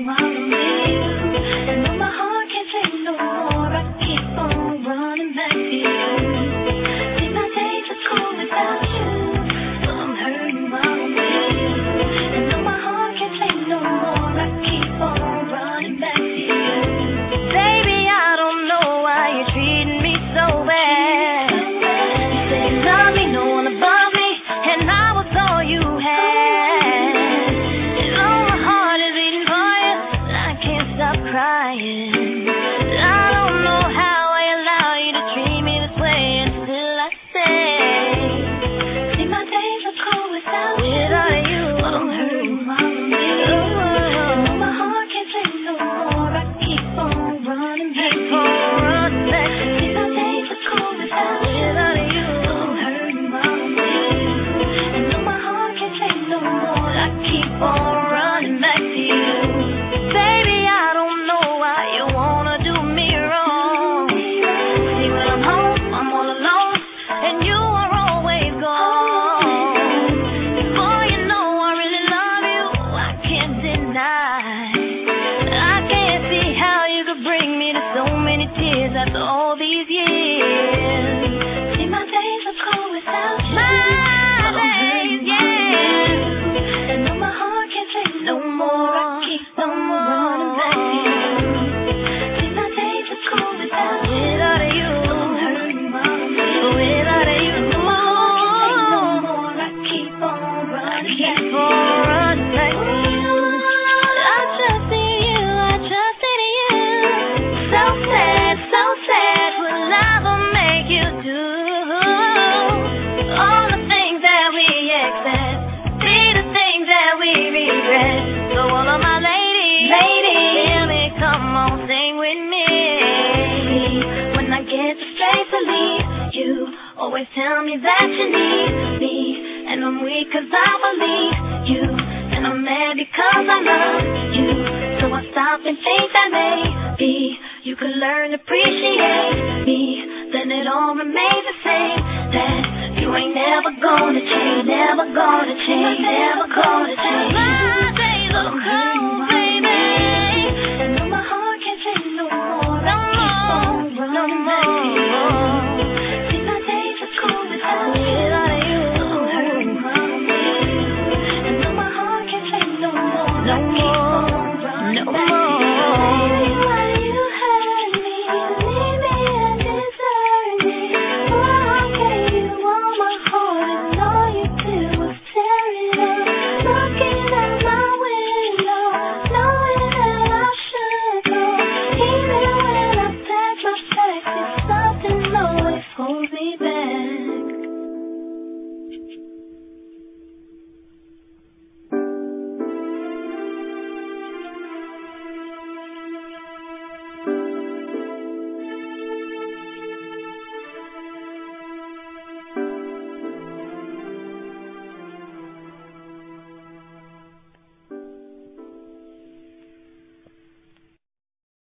Always tell me that you need me, and I'm weak 'cause I believe you, and I'm mad because I love you. So I stop and think that maybe you could learn to appreciate me. Then it all remains the same, that you ain't never gonna change, never gonna change, never gonna change. My days are